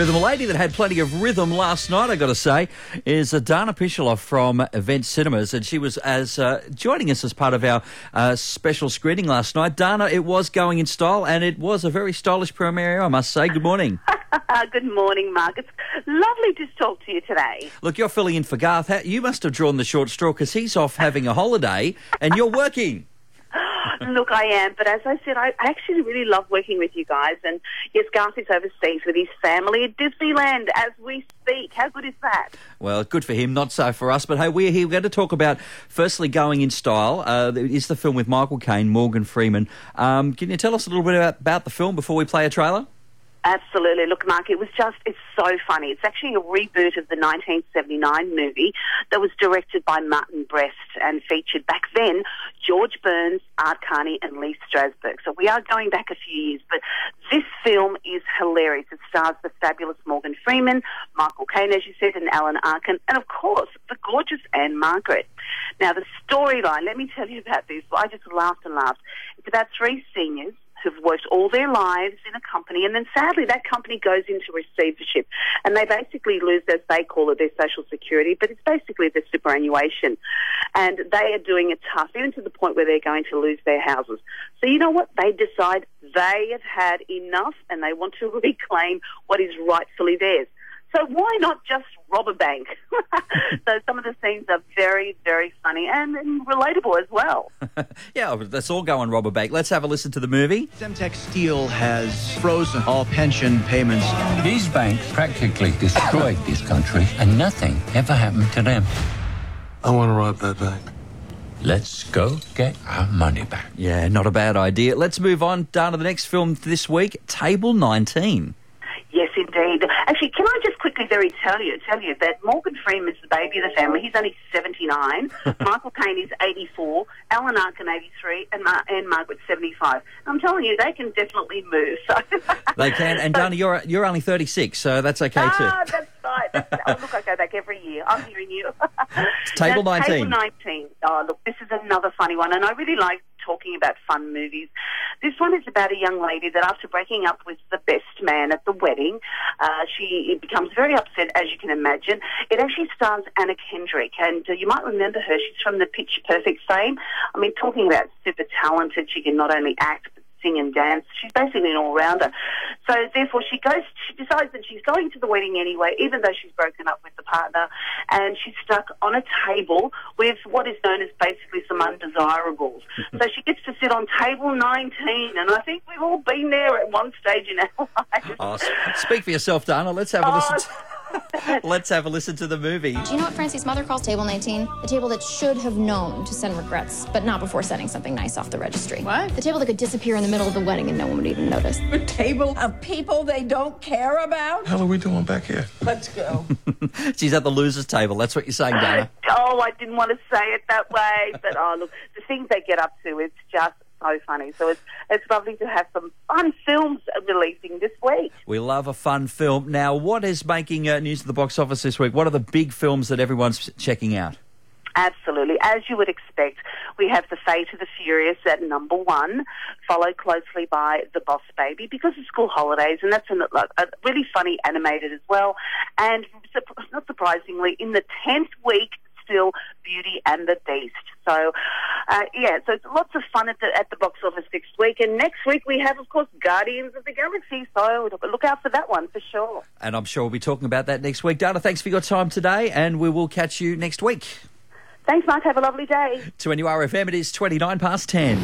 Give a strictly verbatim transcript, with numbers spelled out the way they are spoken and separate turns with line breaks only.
The lady that had plenty of rhythm last night, I got to say, is uh, Dana Pishiloff from Event Cinemas, and she was as uh, joining us as part of our uh, special screening last night. Dana, it was going in style, and it was a very stylish premiere, I must say. Good morning.
Good morning, Mark. It's lovely to talk to you today.
Look, you're filling in for Garth. How- You must have drawn the short straw because he's off having a holiday, and you're working.
Look, I am, but as I said, I actually really love working with you guys. And yes, Garth is overseas with his family at Disneyland as we speak. How good is that?
Well, good for him, not so for us. But hey, we're here. We're going to talk about, firstly, Going in Style. Uh, it's the film with Michael Caine, Morgan Freeman. Um, can you tell us a little bit about, about the film before we play a trailer?
Absolutely. Look, Mark, it was just, it's so funny. It's actually a reboot of the nineteen seventy-nine movie that was directed by Martin Brest and featured back then George Burns, Art Carney and Lee Strasberg. So we are going back a few years, but this film is hilarious. It stars the fabulous Morgan Freeman, Michael Caine, as you said, and Alan Arkin, and of course, the gorgeous Anne Margaret. Now, the storyline, let me tell you about this. I just laughed and laughed. It's about three seniors who've worked all their lives in a company, and then sadly that company goes into receivership, and they basically lose, as they call it, their social security, but it's basically their superannuation. And they are doing it tough, even to the point where they're going to lose their houses. So you know what? They decide they have had enough, and they want to reclaim what is rightfully theirs. So why not just rob a bank? So some of the scenes are very, very funny and, and relatable as well.
Yeah, let's all go and rob a bank. Let's have a listen to the movie.
Semtex Steel has frozen all pension payments.
These banks practically destroyed this country, and nothing ever happened to them.
I want to rob that bank.
Let's go get our money back.
Yeah, not a bad idea. Let's move on down to the next film this week, Table nineteen.
Yes, indeed. Actually, can I just quickly very tell you, tell you that Morgan Freeman's the baby of the family. He's only seventy-nine. Michael Caine is eighty-four. Alan Arkin, eighty-three. And Mar- Anne Margaret, seventy-five. I'm telling you, they can definitely move. So.
They can. And Dana, you're you're only thirty-six, so that's okay too.
Ah, that's right. That's, oh, look, I go back every year. I'm hearing you.
Table
now,
nineteen.
Table nineteen. Oh, look, this is another funny one, and I really like talking about fun movies. This one is about a young lady that after breaking up with the best man at the wedding, uh, she becomes very upset, as you can imagine. It actually stars Anna Kendrick, and uh, you might remember her. She's from the Pitch Perfect fame. I mean, talking about super talented, she can not only act, but sing and dance. She's basically an all-rounder. So therefore she goes, she decides that she's going to the wedding anyway, even though she's broken up with the partner, and she's stuck on a table with what is known as basically some undesirables. So she gets to sit on table nineteen, and I think we've all been there at one stage in our lives.
Oh, speak for yourself, Dana. Let's have a
Oh,
listen. To- Let's have a listen to the movie.
Do you know what Francie's mother calls table nineteen? The table that should have known to send regrets, but not before sending something nice off the registry.
What?
The table that could disappear in the middle of the wedding and no one would even notice.
A table of people they don't care about?
What the hell are we doing back here?
Let's go.
She's at the losers' table. That's what you're saying, Dana.
Oh, I didn't want to say it that way, but oh, look, the things they get up to, it's just so funny. So it's it's lovely to have some fun films releasing this week.
We love a fun film. Now, what is making uh, news at the box office this week? What are the big films that everyone's checking out?
Absolutely. As you would expect, we have The Fate of the Furious at number one, followed closely by The Boss Baby because of school holidays, and that's a, a really funny animated as well. And not surprisingly, in the tenth week, still Beauty and the Beast. So, uh, yeah, so it's lots of fun at the, at the box office next week. And next week we have, of course, Guardians of the Galaxy. So look out for that one for sure.
And I'm sure we'll be talking about that next week. Dana, thanks for your time today, and we will catch you next week.
Thanks, Mark. Have a lovely day.
To N U R F M, it is twenty-nine past ten.